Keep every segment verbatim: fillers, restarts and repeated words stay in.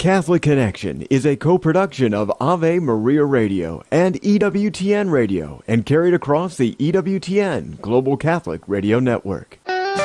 Catholic Connection is a co-production of Ave Maria Radio and E W T N Radio and carried across the E W T N Global Catholic Radio Network.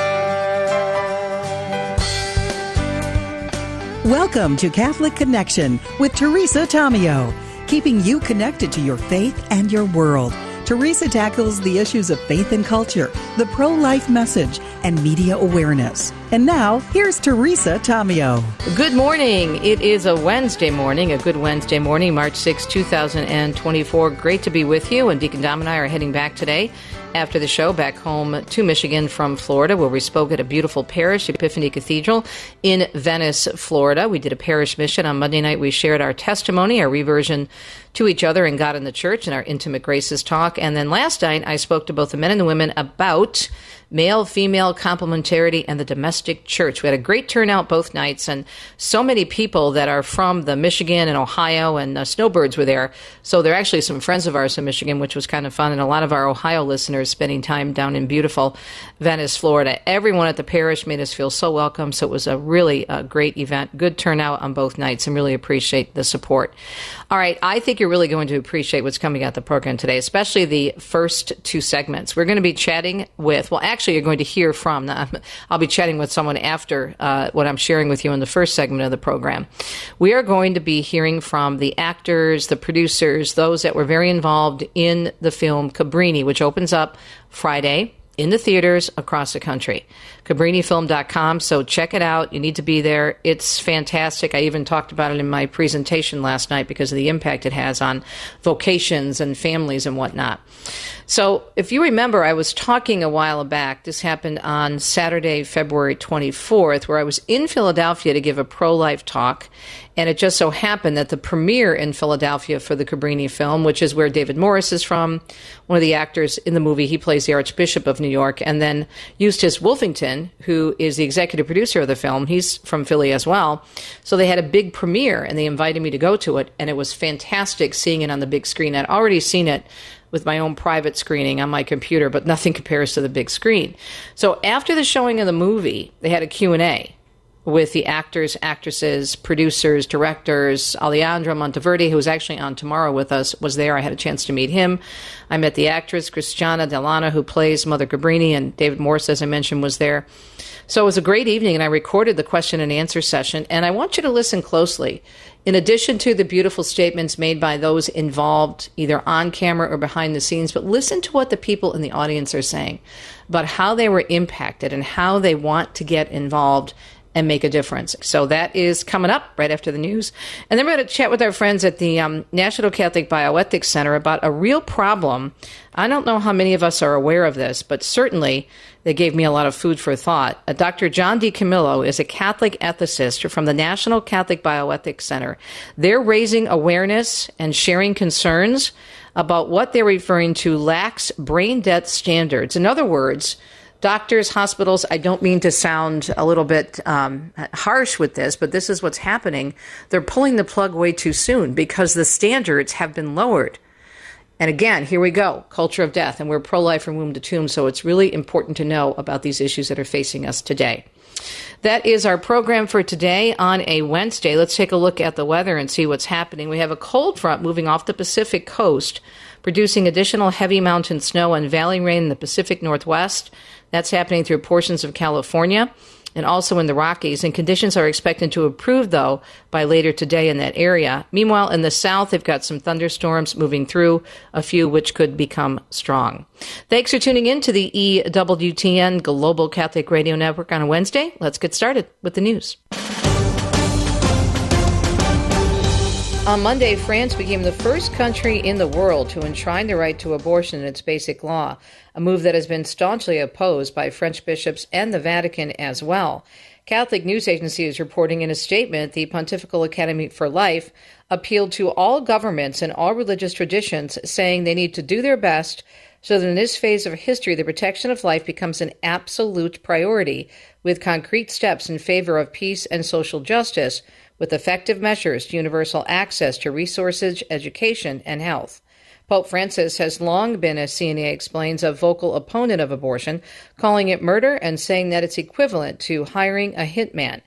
Welcome to Catholic Connection with Teresa Tomeo, keeping you connected to your faith and your world. Teresa tackles the issues of faith and culture, the pro-life message, and media awareness. And now, here's Teresa Tomeo. Good morning. It is a Wednesday morning, a good Wednesday morning, March sixth, twenty twenty-four. Great to be with you, and Deacon Dom and I are heading back today after the show back home to Michigan from Florida, where we spoke at a beautiful parish, Epiphany Cathedral in Venice, Florida. We did a parish mission. On Monday night, we shared our testimony, our reversion to each other and God in the church, and our Intimate Graces talk. And then last night, I spoke to both the men and the women about male-female complementarity and the domestic church. We had a great turnout both nights, and so many people that are from the Michigan and Ohio, and uh, Snowbirds were there. So they're actually some friends of ours in Michigan, which was kind of fun, and a lot of our Ohio listeners spending time down in beautiful Venice, Florida. Everyone at the parish made us feel so welcome, so it was a really uh, great event. Good turnout on both nights, and really appreciate the support. All right, I think you're really going to appreciate what's coming out the program today, especially the first two segments. We're going to be chatting with, well, actually, you're going to hear from, I'll be chatting with someone after uh, what I'm sharing with you in the first segment of the program. We are going to be hearing from the actors, the producers, those that were very involved in the film Cabrini, which opens up Friday in the theaters across the country. Cabrini Film dot com, so check it out. You need to be there. It's fantastic. I even talked about it in my presentation last night because of the impact it has on vocations and families and whatnot. So if you remember, I was talking a while back, this happened on Saturday, February twenty-fourth, where I was in Philadelphia to give a pro-life talk, and it just so happened that the premiere in Philadelphia for the Cabrini film, which is where David Morris is from, one of the actors in the movie, he plays the Archbishop of New York, and then Eustace Wolfington, who is the executive producer of the film, he's from Philly as well. So they had a big premiere, and they invited me to go to it, and it was fantastic seeing it on the big screen. I'd already seen it with my own private screening on my computer, but nothing compares to the big screen. So after the showing of the movie, they had a Q and A with the actors, actresses, producers, directors. Alejandro Monteverdi, who is actually on tomorrow with us, was there. I had a chance to meet him. I met the actress, Christiana Delana, who plays Mother Cabrini, and David Morris, as I mentioned, was there. So it was a great evening, and I recorded the question and answer session, and I want you to listen closely. In addition to the beautiful statements made by those involved, either on camera or behind the scenes, but listen to what the people in the audience are saying about how they were impacted and how they want to get involved and make a difference. So that is coming up right after the news. And then we're going to chat with our friends at the um, National Catholic Bioethics Center about a real problem. I don't know how many of us are aware of this, but certainly they gave me a lot of food for thought. Uh, Doctor John DiCamillo is a Catholic ethicist from the National Catholic Bioethics Center. They're raising awareness and sharing concerns about what they're referring to lax brain death standards. In other words, doctors, hospitals, I don't mean to sound a little bit um, harsh with this, but this is what's happening. They're pulling the plug way too soon because the standards have been lowered. And again, here we go, culture of death, and we're pro-life from womb to tomb, so it's really important to know about these issues that are facing us today. That is our program for today on a Wednesday. Let's take a look at the weather and see what's happening. We have a cold front moving off the Pacific coast, producing additional heavy mountain snow and valley rain in the Pacific Northwest. That's happening through portions of California and also in the Rockies. And conditions are expected to improve, though, by later today in that area. Meanwhile, in the south, they've got some thunderstorms moving through, a few which could become strong. Thanks for tuning in to the E W T N Global Catholic Radio Network on a Wednesday. Let's get started with the news. On Monday, France became the first country in the world to enshrine the right to abortion in its basic law, a move that has been staunchly opposed by French bishops and the Vatican as well. Catholic news agency is reporting in a statement the Pontifical Academy for Life appealed to all governments and all religious traditions, saying they need to do their best so that in this phase of history, the protection of life becomes an absolute priority, with concrete steps in favor of peace and social justice, with effective measures to universal access to resources, education, and health. Pope Francis has long been, as C N A explains, a vocal opponent of abortion, calling it murder and saying that it's equivalent to hiring a hitman.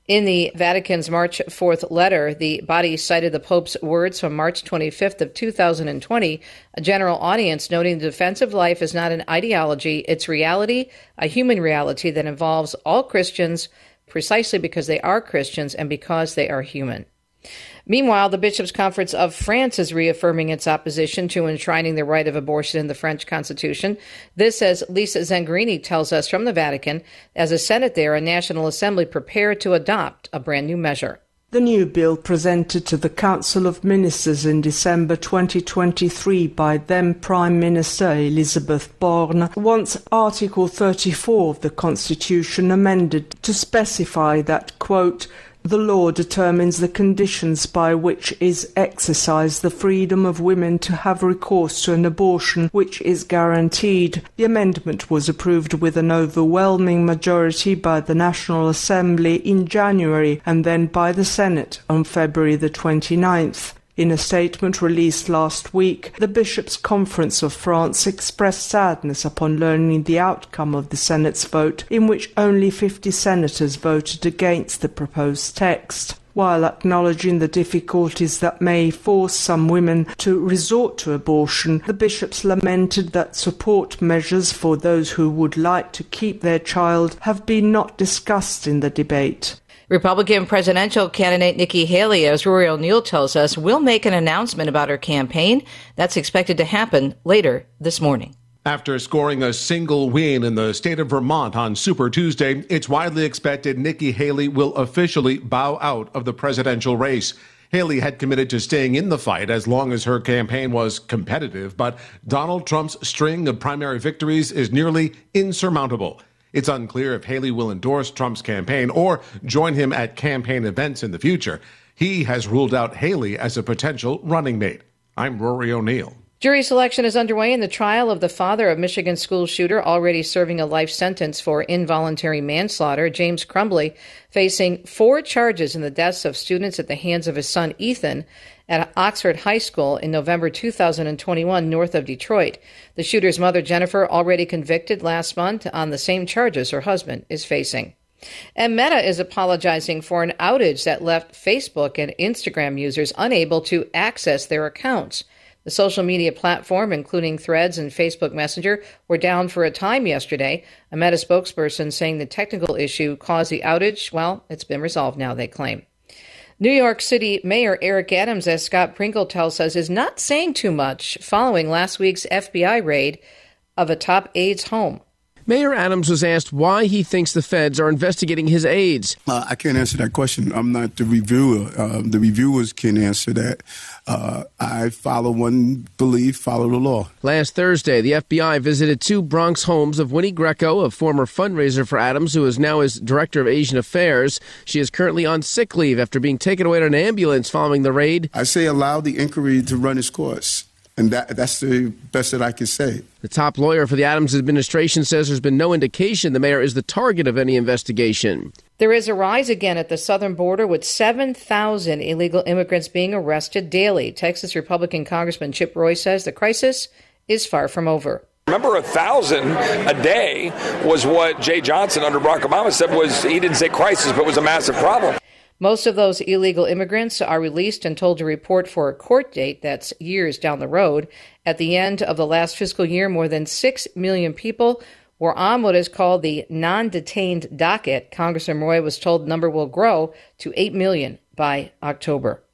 In the Vatican's March fourth letter, the body cited the Pope's words from March twenty-fifth of two thousand twenty, a general audience noting the defense of life is not an ideology, it's reality, a human reality that involves all Christians precisely because they are Christians and because they are human. Meanwhile, the Bishops' Conference of France is reaffirming its opposition to enshrining the right of abortion in the French Constitution. This, as Lisa Zengarini tells us from the Vatican, as a Senate there and National Assembly prepare to adopt a brand new measure. The new bill presented to the Council of Ministers in December twenty twenty-three by then Prime Minister Elisabeth Borne wants Article thirty-four of the Constitution amended to specify that, quote, the law determines the conditions by which is exercised the freedom of women to have recourse to an abortion which is guaranteed. The amendment was approved with an overwhelming majority by the National Assembly in January and then by the Senate on February the twenty-ninth. In a statement released last week, the Bishops' Conference of France expressed sadness upon learning the outcome of the Senate's vote, in which only fifty senators voted against the proposed text. While acknowledging the difficulties that may force some women to resort to abortion, the bishops lamented that support measures for those who would like to keep their child have been not discussed in the debate. Republican presidential candidate Nikki Haley, as Rory O'Neill tells us, will make an announcement about her campaign. That's expected to happen later this morning. After scoring a single win in the state of Vermont on Super Tuesday, it's widely expected Nikki Haley will officially bow out of the presidential race. Haley had committed to staying in the fight as long as her campaign was competitive, but Donald Trump's string of primary victories is nearly insurmountable. It's unclear if Haley will endorse Trump's campaign or join him at campaign events in the future. He has ruled out Haley as a potential running mate. I'm Rory O'Neill. Jury selection is underway in the trial of the father of Michigan school shooter, already serving a life sentence for involuntary manslaughter. James Crumbley, facing four charges in the deaths of students at the hands of his son Ethan at Oxford High School in November two thousand twenty-one, north of Detroit. The shooter's mother, Jennifer, already convicted last month on the same charges her husband is facing. And Meta is apologizing for an outage that left Facebook and Instagram users unable to access their accounts. The social media platform, including Threads and Facebook Messenger, were down for a time yesterday. A Meta spokesperson saying the technical issue caused the outage. Well, it's been resolved now, they claim. New York City Mayor Eric Adams, as Scott Pringle tells us, is not saying too much following last week's F B I raid of a top aides home. Mayor Adams was asked why he thinks the feds are investigating his aides. Uh, I can't answer that question. I'm not the reviewer. Uh, the reviewers can answer that. Uh, I follow one belief, follow the law. Last Thursday, the F B I visited two Bronx homes of Winnie Greco, a former fundraiser for Adams, who is now his director of Asian Affairs. She is currently on sick leave after being taken away in an ambulance following the raid. I say allow the inquiry to run its course. And that, that's the best that I can say. The top lawyer for the Adams administration says there's been no indication the mayor is the target of any investigation. There is a rise again at the southern border, with seven thousand illegal immigrants being arrested daily. Texas Republican Congressman Chip Roy says the crisis is far from over. Remember, a thousand a day was what Jay Johnson under Barack Obama said was, he didn't say crisis, but was a massive problem. Most of those illegal immigrants are released and told to report for a court date that's years down the road. At the end of the last fiscal year, more than six million people were on what is called the non-detained docket. Congressman Roy was told the number will grow to eight million by October.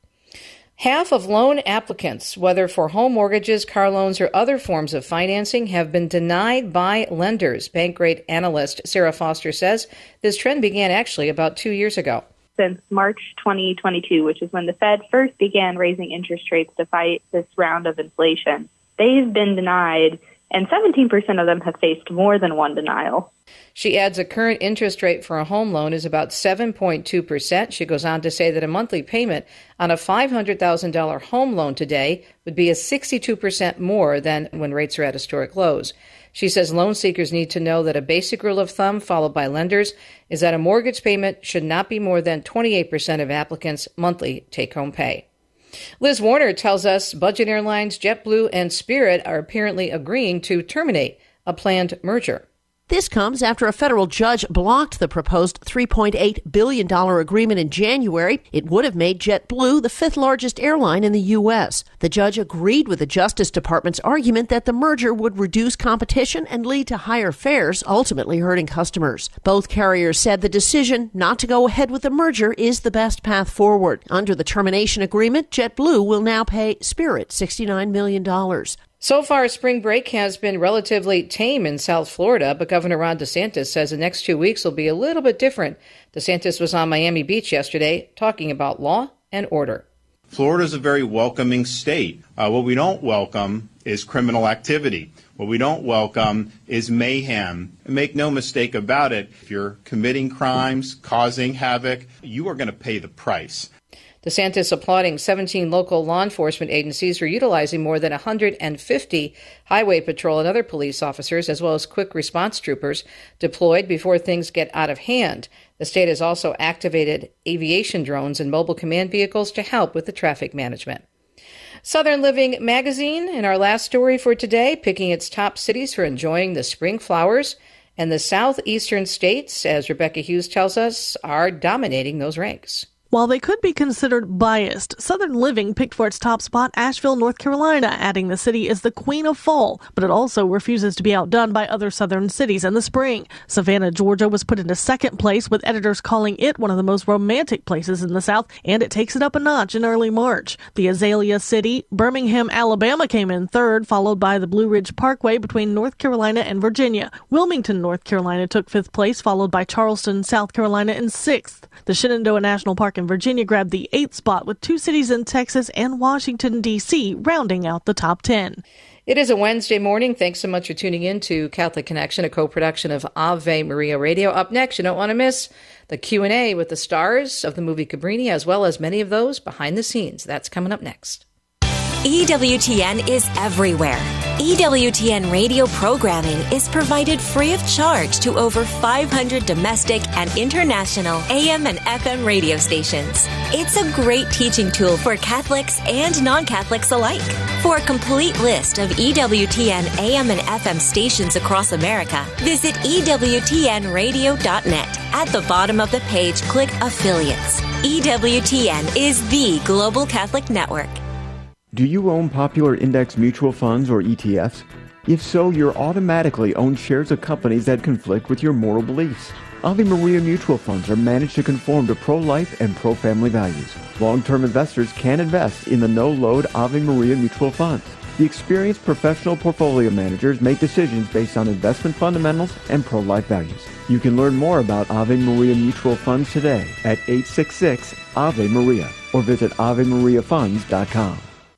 Half of loan applicants, whether for home mortgages, car loans, or other forms of financing, have been denied by lenders. Bank rate analyst Sarah Foster says this trend began actually about two years ago. Since March twenty twenty-two, which is when the Fed first began raising interest rates to fight this round of inflation, they've been denied, and seventeen percent of them have faced more than one denial. She adds a current interest rate for a home loan is about seven point two percent. She goes on to say that a monthly payment on a five hundred thousand dollars home loan today would be a sixty-two percent more than when rates are at historic lows. She says loan seekers need to know that a basic rule of thumb followed by lenders is that a mortgage payment should not be more than twenty-eight percent of applicants' monthly take-home pay. Liz Warner tells us budget airlines JetBlue and Spirit are apparently agreeing to terminate a planned merger. This comes after a federal judge blocked the proposed three point eight billion dollars agreement in January. It would have made JetBlue the fifth largest airline in the U S. The judge agreed with the Justice Department's argument that the merger would reduce competition and lead to higher fares, ultimately hurting customers. Both carriers said the decision not to go ahead with the merger is the best path forward. Under the termination agreement, JetBlue will now pay Spirit sixty-nine million dollars. So far, spring break has been relatively tame in South Florida, but Governor Ron DeSantis says the next two weeks will be a little bit different. DeSantis was on Miami Beach yesterday talking about law and order. Florida is a very welcoming state. Uh, what we don't welcome is criminal activity. What we don't welcome is mayhem. And make no mistake about it, if you're committing crimes, causing havoc, you are going to pay the price. DeSantis applauding seventeen local law enforcement agencies for utilizing more than one hundred fifty highway patrol and other police officers, as well as quick response troopers, deployed before things get out of hand. The state has also activated aviation drones and mobile command vehicles to help with the traffic management. Southern Living magazine, in our last story for today, picking its top cities for enjoying the spring flowers, and the southeastern states, as Rebecca Hughes tells us, are dominating those ranks. While they could be considered biased, Southern Living picked for its top spot Asheville, North Carolina, adding the city is the queen of fall, but it also refuses to be outdone by other southern cities in the spring. Savannah, Georgia was put into second place, with editors calling it one of the most romantic places in the South, and it takes it up a notch in early March. The Azalea City, Birmingham, Alabama came in third, followed by the Blue Ridge Parkway between North Carolina and Virginia. Wilmington, North Carolina took fifth place, followed by Charleston, South Carolina in sixth. The Shenandoah National Park in Virginia grabbed the eighth spot, with two cities in Texas and Washington, D C rounding out the top ten. It is a Wednesday morning. Thanks so much for tuning in to Catholic Connection, a co-production of Ave Maria Radio. Up next, you don't want to miss the Q and A with the stars of the movie Cabrini, as well as many of those behind the scenes. That's coming up next. E W T N is everywhere. E W T N radio programming is provided free of charge to over five hundred domestic and international A M and F M radio stations. It's a great teaching tool for Catholics and non-Catholics alike. For a complete list of E W T N A M and F M stations across America, visit E W T N radio dot net. At the bottom of the page, click Affiliates. E W T N is the global Catholic network. Do you own popular index mutual funds or E T Fs? If so, you're automatically own shares of companies that conflict with your moral beliefs. Ave Maria mutual funds are managed to conform to pro-life and pro-family values. Long-term investors can invest in the no-load Ave Maria mutual funds. The experienced professional portfolio managers make decisions based on investment fundamentals and pro-life values. You can learn more about Ave Maria mutual funds today at eight six six Ave Maria or visit ave maria funds dot com.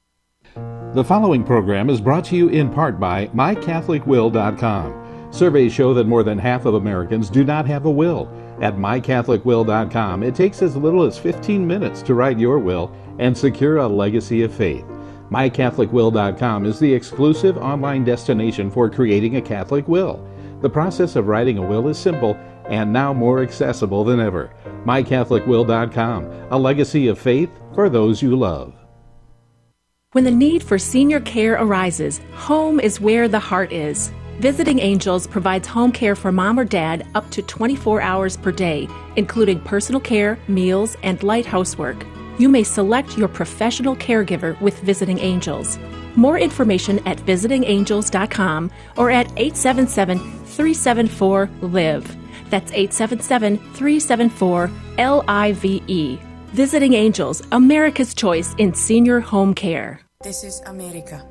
The following program is brought to you in part by my catholic will dot com. Surveys show that more than half of Americans do not have a will. At my catholic will dot com, it takes as little as fifteen minutes to write your will and secure a legacy of faith. my catholic will dot com is the exclusive online destination for creating a Catholic will. The process of writing a will is simple and now more accessible than ever. my catholic will dot com, a legacy of faith for those you love. When the need for senior care arises, home is where the heart is. Visiting Angels provides home care for mom or dad up to twenty-four hours per day, including personal care, meals, and light housework. You may select your professional caregiver with Visiting Angels. More information at visiting angels dot com or at eight seven seven, three seven four, L I V E. That's eight seven seven, three seven four, L I V E. Visiting Angels, America's choice in senior home care. This is America,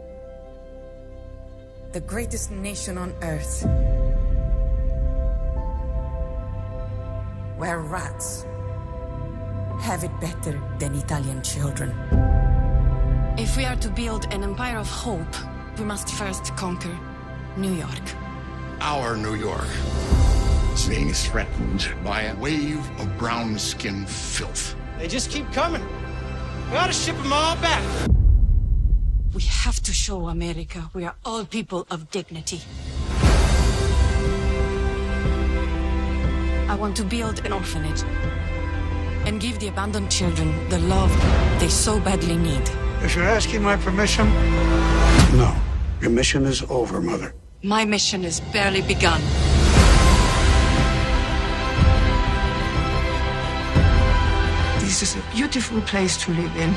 the greatest nation on earth, where rats have it better than Italian children. If we are to build an empire of hope, we must first conquer New York. Our New York is being threatened by a wave of brown-skinned filth. They just keep coming. We ought to ship them all back. We have to show America we are all people of dignity. I want to build an orphanage and give the abandoned children the love they so badly need. If you're asking my permission... No. Your mission is over, Mother. My mission is barely begun. This is a beautiful place to live in.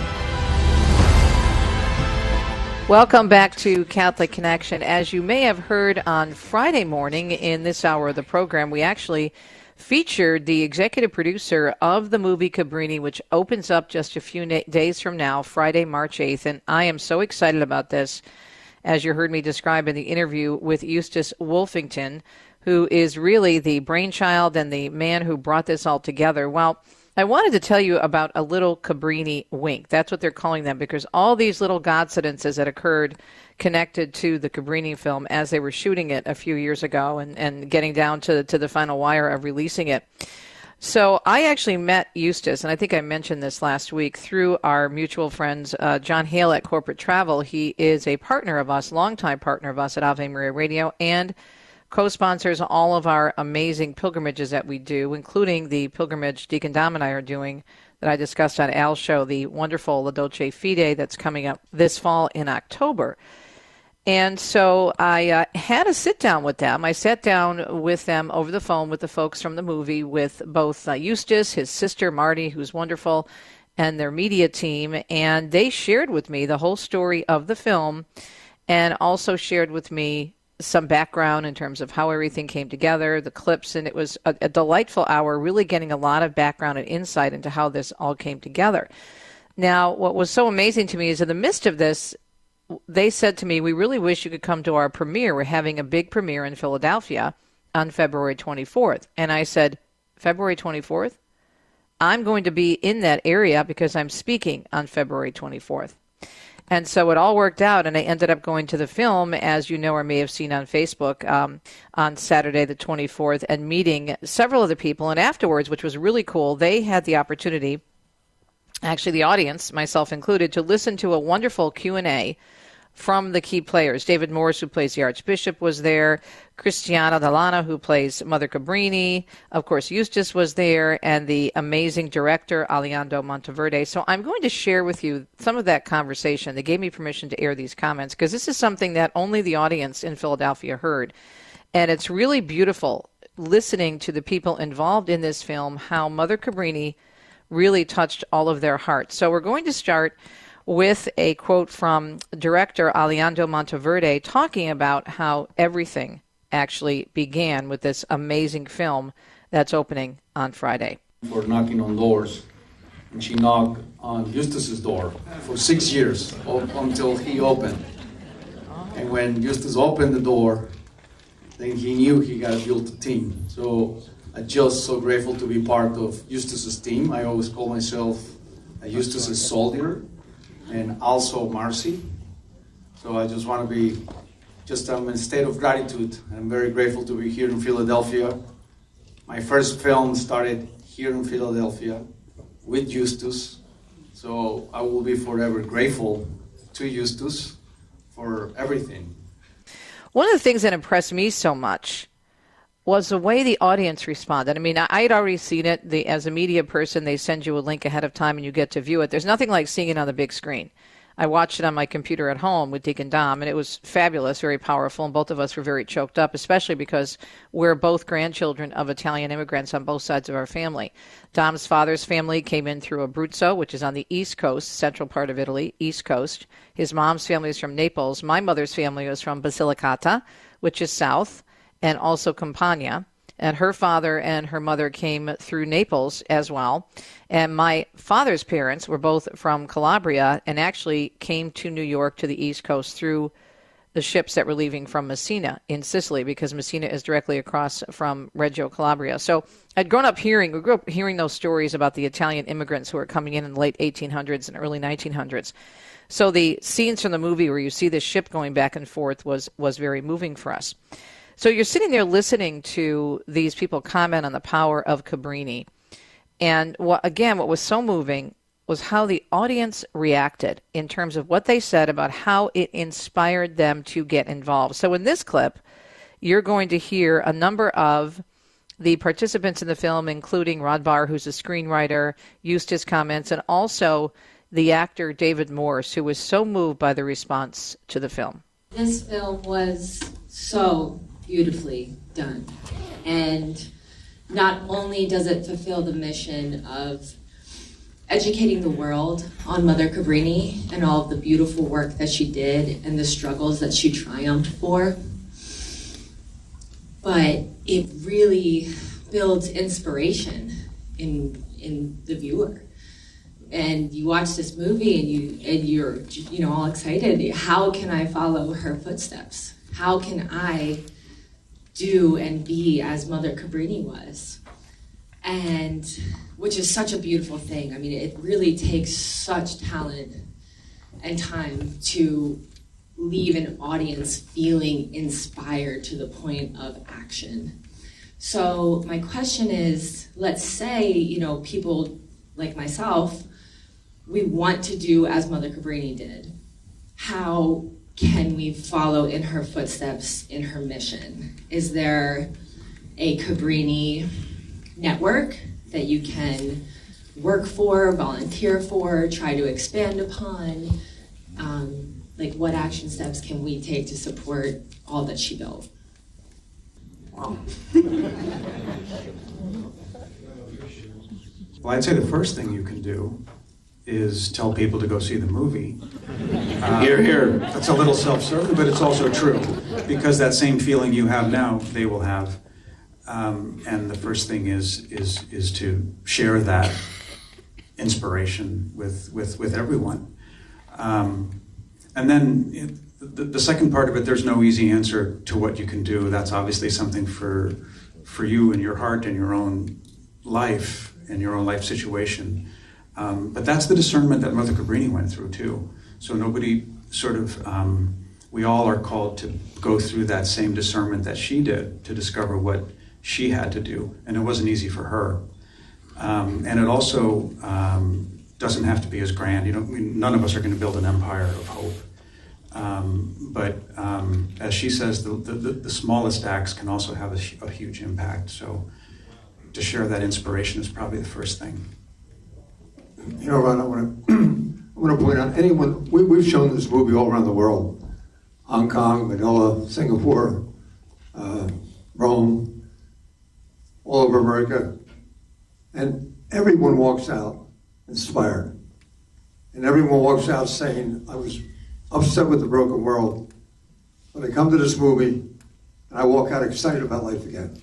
Welcome back to Catholic Connection. As you may have heard on Friday morning in this hour of the program, we actually featured the executive producer of the movie Cabrini, which opens up just a few na- days from now, Friday, March eighth. And I am so excited about this, as you heard me describe in the interview with Eustace Wolfington, who is really the brainchild and the man who brought this all together. Well, I wanted to tell you about a little Cabrini wink. That's what they're calling them, because all these little coincidences that occurred connected to the Cabrini film as they were shooting it a few years ago and, and getting down to, to the final wire of releasing it. So I actually met Eustace, and I think I mentioned this last week, through our mutual friends, uh, John Hale at Corporate Travel. He is a partner of us, longtime partner of us at Ave Maria Radio, and co-sponsors all of our amazing pilgrimages that we do, including the pilgrimage Deacon Dom and I are doing that I discussed on Al's show, the wonderful La Dolce Fide that's coming up this fall in October. And so I uh, had a sit-down with them. I sat down with them over the phone with the folks from the movie, with both uh, Eustace, his sister Marty, who's wonderful, and their media team, and they shared with me the whole story of the film and also shared with me some background in terms of how everything came together, the clips, and it was a, a delightful hour, really getting a lot of background and insight into how this all came together. Now, what was so amazing to me is in the midst of this, they said to me, we really wish you could come to our premiere. We're having a big premiere in Philadelphia on February twenty-fourth. And I said, February twenty-fourth? I'm going to be in that area because I'm speaking on February twenty-fourth. And so it all worked out, and I ended up going to the film, as you know or may have seen on Facebook, um, on Saturday the twenty-fourth, and meeting several of the people. And afterwards, which was really cool, they had the opportunity, actually the audience, myself included, to listen to a wonderful Q and A from the key players. David Morris, who plays the Archbishop, was there. Cristiana Delana, who plays Mother Cabrini. Of course, Eustace was there, and the amazing director, Alejandro Monteverde. So I'm going to share with you some of that conversation. They gave me permission to air these comments, because this is something that only the audience in Philadelphia heard. And it's really beautiful listening to the people involved in this film, how Mother Cabrini really touched all of their hearts. So we're going to start with a quote from director Alejandro Monteverde talking about how everything actually began with this amazing film that's opening on Friday. For knocking on doors, and she knocked on Eustace's door for six years until he opened. And when Eustace opened the door, then he knew he got built a team. So I'm just so grateful to be part of Eustace's team. I always call myself a Eustace's soldier, and also Marcy. So I just want to be, just I'm in a state of gratitude. I'm very grateful to be here in Philadelphia. My first film started here in Philadelphia with Eustace. So I will be forever grateful to Eustace for everything. One of the things that impressed me so much was the way the audience responded. I mean, I had already seen it. The, as a media person, they send you a link ahead of time and you get to view it. There's nothing like seeing it on the big screen. I watched it on my computer at home with Deacon Dom, and it was fabulous, very powerful, and both of us were very choked up, especially because we're both grandchildren of Italian immigrants on both sides of our family. Dom's father's family came in through Abruzzo, which is on the East Coast, central part of Italy, East Coast. His mom's family is from Naples. My mother's family was from Basilicata, which is south, and also Campania, and her father and her mother came through Naples as well. And my father's parents were both from Calabria and actually came to New York to the East Coast through the ships that were leaving from Messina in Sicily, because Messina is directly across from Reggio Calabria. So I'd grown up hearing, we grew up hearing those stories about the Italian immigrants who were coming in in the late eighteen hundreds and early nineteen hundreds. So the scenes from the movie where you see this ship going back and forth was was very moving for us. So you're sitting there listening to these people comment on the power of Cabrini. And what, again, what was so moving was how the audience reacted in terms of what they said about how it inspired them to get involved. So in this clip, you're going to hear a number of the participants in the film, including Rod Barr, who's a screenwriter, Eustace comments, and also the actor David Morse, who was so moved by the response to the film. This film was so beautifully done. And not only does it fulfill the mission of educating the world on Mother Cabrini and all of the beautiful work that she did and the struggles that she triumphed for. But it really builds inspiration in in the viewer. And you watch this movie and you and you're you know all excited. How can I follow her footsteps? How can I do and be as Mother Cabrini was? And which is such a beautiful thing. I mean, it really takes such talent and time to leave an audience feeling inspired to the point of action. So my question is, let's say, you know, people like myself, we want to do as Mother Cabrini did. How can we follow in her footsteps in her mission? Is there a Cabrini network that you can work for, volunteer for, try to expand upon? Um, like what action steps can we take to support all that she built? Wow. Well, I'd say the first thing you can do is tell people to go see the movie. Uh, Hear, hear. That's a little self-serving, but it's also true, because that same feeling you have now, they will have. Um, and the first thing is is is to share that inspiration with with with everyone. Um, and then it, the, the second part of it, there's no easy answer to what you can do. That's obviously something for for you and your heart and your own life and your own life situation. Um, but that's the discernment that Mother Cabrini went through too. So nobody sort of, um, we all are called to go through that same discernment that she did to discover what she had to do. And it wasn't easy for her. Um, and it also um, doesn't have to be as grand. You know, we, none of us are going to build an empire of hope. Um, but um, as she says, the, the, the smallest acts can also have a, a huge impact. So to share that inspiration is probably the first thing. You know, Ron, I want to I want to point out, anyone, we, we've shown this movie all around the world. Hong Kong, Manila, Singapore, uh, Rome, all over America. And everyone walks out inspired. And everyone walks out saying, I was upset with the broken world, but I come to this movie and I walk out excited about life again.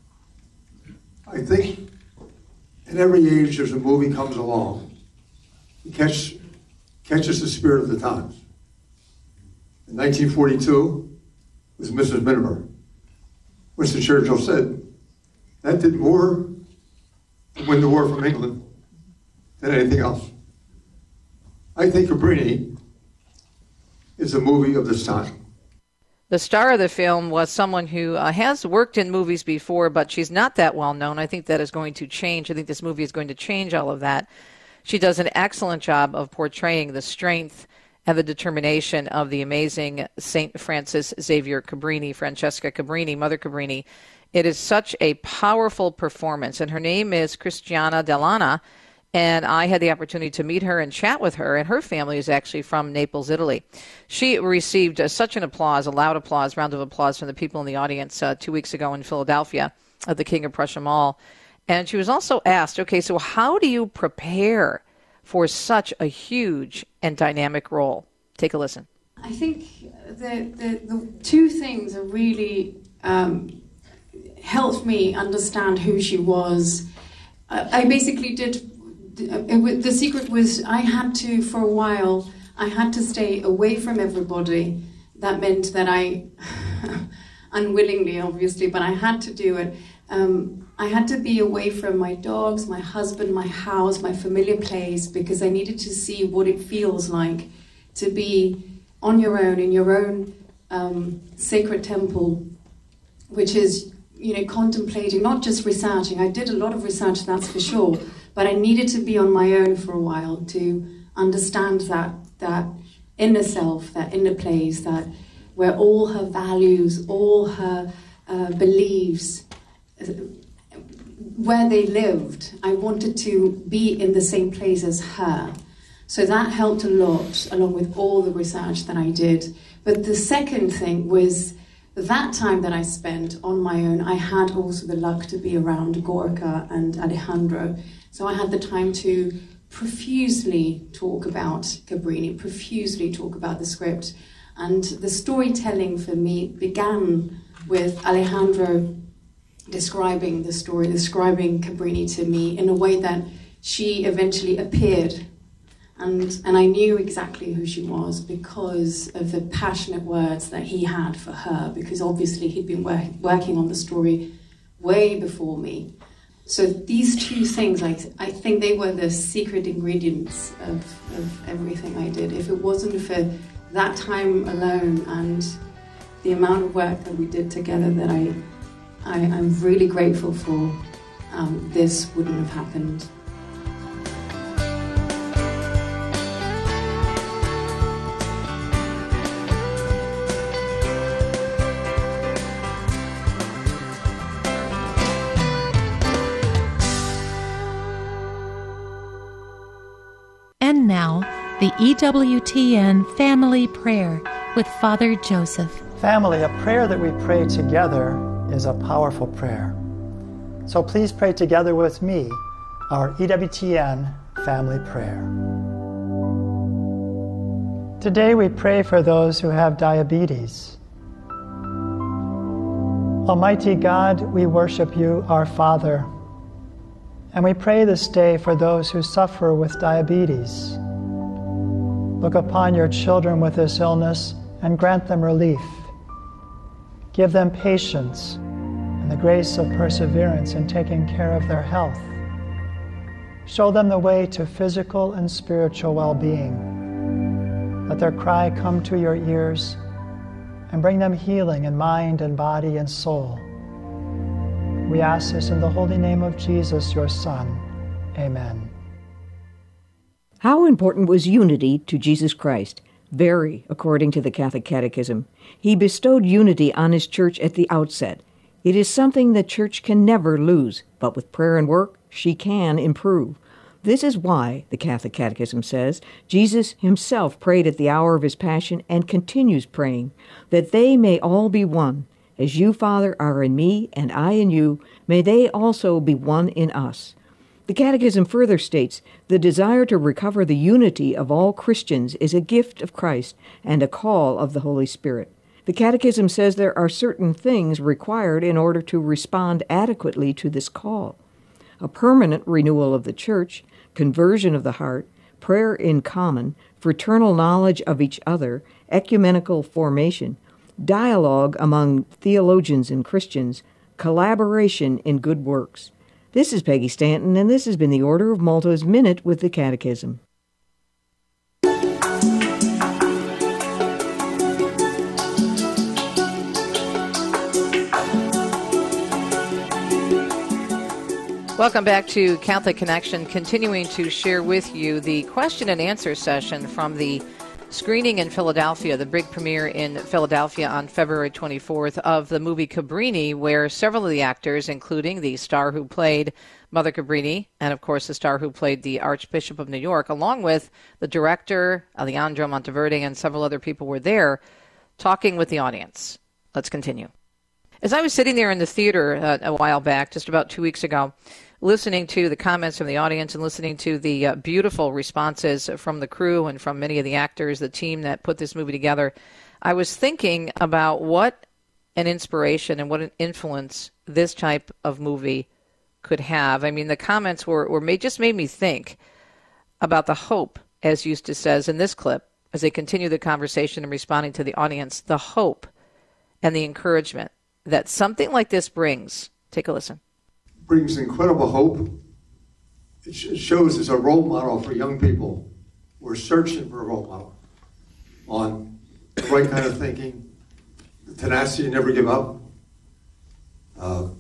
I think in every age there's a movie comes along. It catch, catches the spirit of the times. In nineteen forty-two, it was Missus Miniver. Winston Churchill said, that did more to win the war from England than anything else. I think Cabrini is a movie of this time. The star of the film was someone who uh, has worked in movies before, but she's not that well known. I think that is going to change. I think this movie is going to change all of that. She does an excellent job of portraying the strength and the determination of the amazing Saint Francis Xavier Cabrini, Francesca Cabrini, Mother Cabrini. It is such a powerful performance, and her name is Cristiana Dell'Anna, and I had the opportunity to meet her and chat with her, and her family is actually from Naples, Italy. She received uh, such an applause, a loud applause, round of applause from the people in the audience uh, two weeks ago in Philadelphia at the King of Prussia Mall. And she was also asked, okay, so how do you prepare for such a huge and dynamic role? Take a listen. I think the, the, the two things that really um, helped me understand who she was. I, I basically did, it, the secret was I had to, for a while, I had to stay away from everybody. That meant that I, unwillingly obviously, but I had to do it. Um, I had to be away from my dogs, my husband, my house, my familiar place, because I needed to see what it feels like to be on your own, in your own um, sacred temple, which is, you know, contemplating, not just researching. I did a lot of research, that's for sure, but I needed to be on my own for a while to understand that that inner self, that inner place, that where all her values, all her uh, beliefs, where they lived. I wanted to be in the same place as her. So that helped a lot, along with all the research that I did. But the second thing was that time that I spent on my own, I had also the luck to be around Gorka and Alejandro. So I had the time to profusely talk about Cabrini, profusely talk about the script. And the storytelling for me began with Alejandro describing the story, describing Cabrini to me in a way that she eventually appeared. And, and I knew exactly who she was because of the passionate words that he had for her, because obviously he'd been work, working on the story way before me. So these two things, I, th- I think they were the secret ingredients of, of everything I did. If it wasn't for that time alone and the amount of work that we did together, that I, I I'm really grateful for, um, this wouldn't have happened. And now, the E W T N Family Prayer with Father Joseph. Family, a prayer that we pray together is a powerful prayer. So please pray together with me our E W T N Family Prayer. Today we pray for those who have diabetes. Almighty God, we worship you, our Father, and we pray this day for those who suffer with diabetes. Look upon your children with this illness and grant them relief. Give them patience and the grace of perseverance in taking care of their health. Show them the way to physical and spiritual well-being. Let their cry come to your ears and bring them healing in mind and body and soul. We ask this in the holy name of Jesus, your Son. Amen. How important was unity to Jesus Christ? Very, according to the Catholic Catechism. He bestowed unity on his church at the outset. It is something the church can never lose, but with prayer and work, she can improve. This is why, the Catholic Catechism says, Jesus himself prayed at the hour of his passion and continues praying, that they may all be one. As you, Father, are in me, and I in you, may they also be one in us. The Catechism further states, the desire to recover the unity of all Christians is a gift of Christ and a call of the Holy Spirit. The Catechism says there are certain things required in order to respond adequately to this call. A permanent renewal of the Church, conversion of the heart, prayer in common, fraternal knowledge of each other, ecumenical formation, dialogue among theologians and Christians, collaboration in good works. This is Peggy Stanton, and this has been the Order of Malta's Minute with the Catechism. Welcome back to Catholic Connection, continuing to share with you the question and answer session from the screening in Philadelphia, the big premiere in Philadelphia on February twenty-fourth of the movie Cabrini, where several of the actors, including the star who played Mother Cabrini and, of course, the star who played the Archbishop of New York, along with the director, Alejandro Monteverde, and several other people were there talking with the audience. Let's continue. As I was sitting there in the theater uh, a while back, just about two weeks ago, listening to the comments from the audience and listening to the uh, beautiful responses from the crew and from many of the actors, the team that put this movie together, I was thinking about what an inspiration and what an influence this type of movie could have. I mean, the comments were, were made, just made me think about the hope, as Eustace says in this clip, as they continue the conversation and responding to the audience, the hope and the encouragement that something like this brings. Take a listen. Brings incredible hope. It shows as a role model for young people. We're searching for a role model on the right kind of thinking, the tenacity to never give up, uh,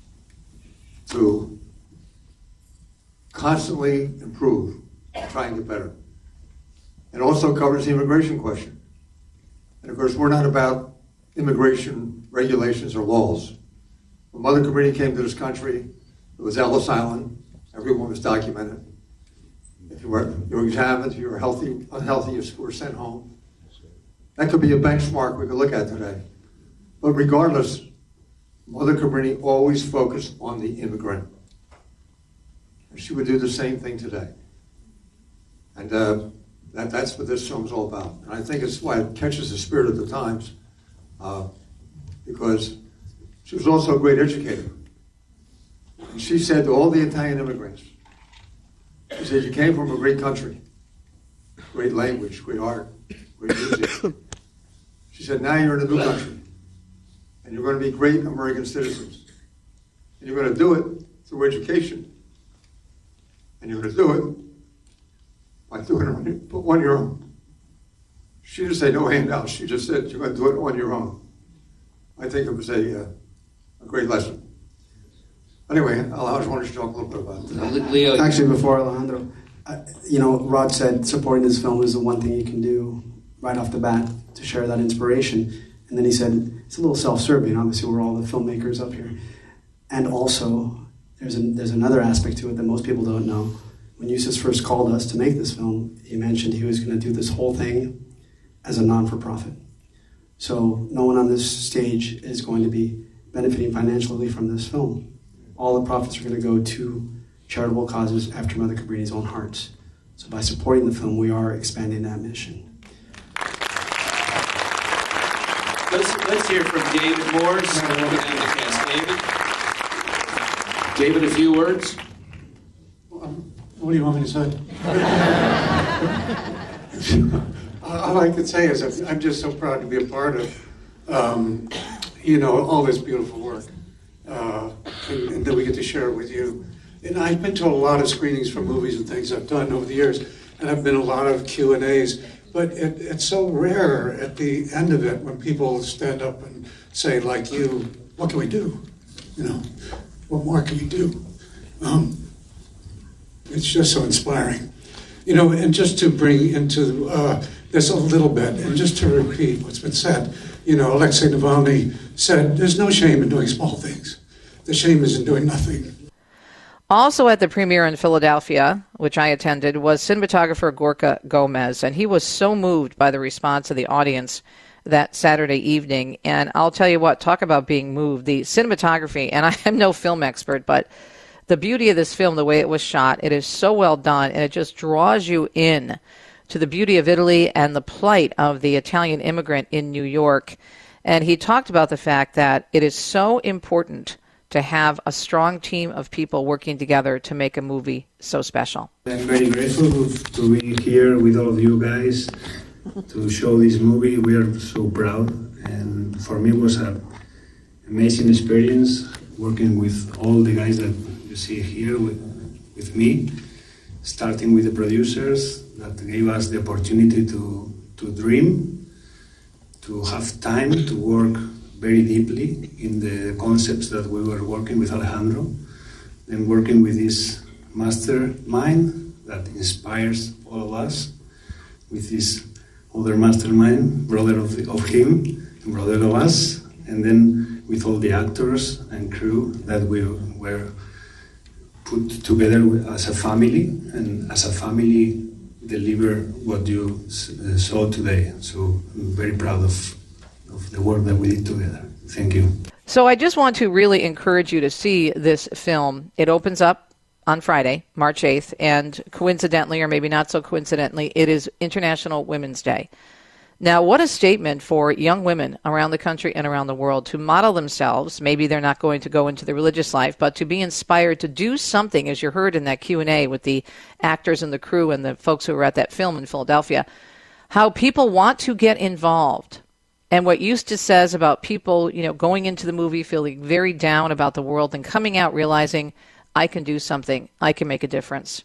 to constantly improve, try and get better. It also covers the immigration question. And of course, we're not about immigration regulations or laws. When Mother Cabrini came to this country, it was Ellis Island. Everyone was documented. If you were, you were examined, if you were healthy, unhealthy, you were sent home. That could be a benchmark we could look at today. But regardless, Mother Cabrini always focused on the immigrant. And she would do the same thing today. And uh, that, that's what this film's all about. And I think it's why it catches the spirit of the times, uh, because she was also a great educator. And she said to all the Italian immigrants, she said, you came from a great country, great language, great art, great music. She said, now you're in a new country, and you're going to be great American citizens. And you're going to do it through education. And you're going to do it by doing it on your own. She didn't say no handouts. She just said you're going to do it on your own. I think it was a, uh, a great lesson. Anyway, I just wanted to talk a little bit about that. Leo. Actually, before Alejandro, uh, you know, Rod said supporting this film is the one thing you can do right off the bat to share that inspiration. And then he said, it's a little self-serving. Obviously, we're all the filmmakers up here. And also, there's, a, there's another aspect to it that most people don't know. When Eustace first called us to make this film, he mentioned he was going to do this whole thing as a non-for-profit. So no one on this stage is going to be benefiting financially from this film. All the profits are going to go to charitable causes after Mother Cabrini's own hearts. So by supporting the film, we are expanding that mission. Let's, let's hear from David Morse. Down the cast. David? David, a few words? Um, what do you want me to say? All I can say is I'm just so proud to be a part of, um, you know, all this beautiful work. Uh, and, and that we get to share it with you. And I've been to a lot of screenings for movies and things I've done over the years, and I've been a lot of Q and A's, but it, it's so rare at the end of it when people stand up and say, like you, what can we do? You know, what more can we do? Um, it's just so inspiring. You know, and just to bring into uh, this a little bit, and just to repeat what's been said, you know, Alexei Navalny said, there's no shame in doing small things. The shame is in doing nothing. Also at the premiere in Philadelphia, which I attended, was cinematographer Gorka Gomez, and he was so moved by the response of the audience that Saturday evening. And I'll tell you what, talk about being moved. The cinematography, and I am no film expert, but the beauty of this film, the way it was shot, it is so well done, and it just draws you in to the beauty of Italy and the plight of the Italian immigrant in New York. And he talked about the fact that it is so important to have a strong team of people working together to make a movie so special. I'm very grateful to be here with all of you guys to show this movie. We are so proud, and for me it was an amazing experience working with all the guys that you see here with, with me, starting with the producers that gave us the opportunity to, to dream, to have time to work very deeply in the concepts that we were working with Alejandro, and working with this mastermind that inspires all of us, with this other mastermind, brother of, the, of him, and brother of us, and then with all the actors and crew that we were put together as a family, and as a family deliver what you saw today. So I'm very proud of of the work that we did together. Thank you. So I just want to really encourage you to see this film. It opens up on Friday, March eighth, and coincidentally, or maybe not so coincidentally, it is International Women's Day. Now, what a statement for young women around the country and around the world to model themselves. Maybe they're not going to go into the religious life, but to be inspired to do something, as you heard in that Q and A with the actors and the crew and the folks who were at that film in Philadelphia, how people want to get involved. And what Eustace says about people, you know, going into the movie feeling very down about the world and coming out realizing, I can do something, I can make a difference.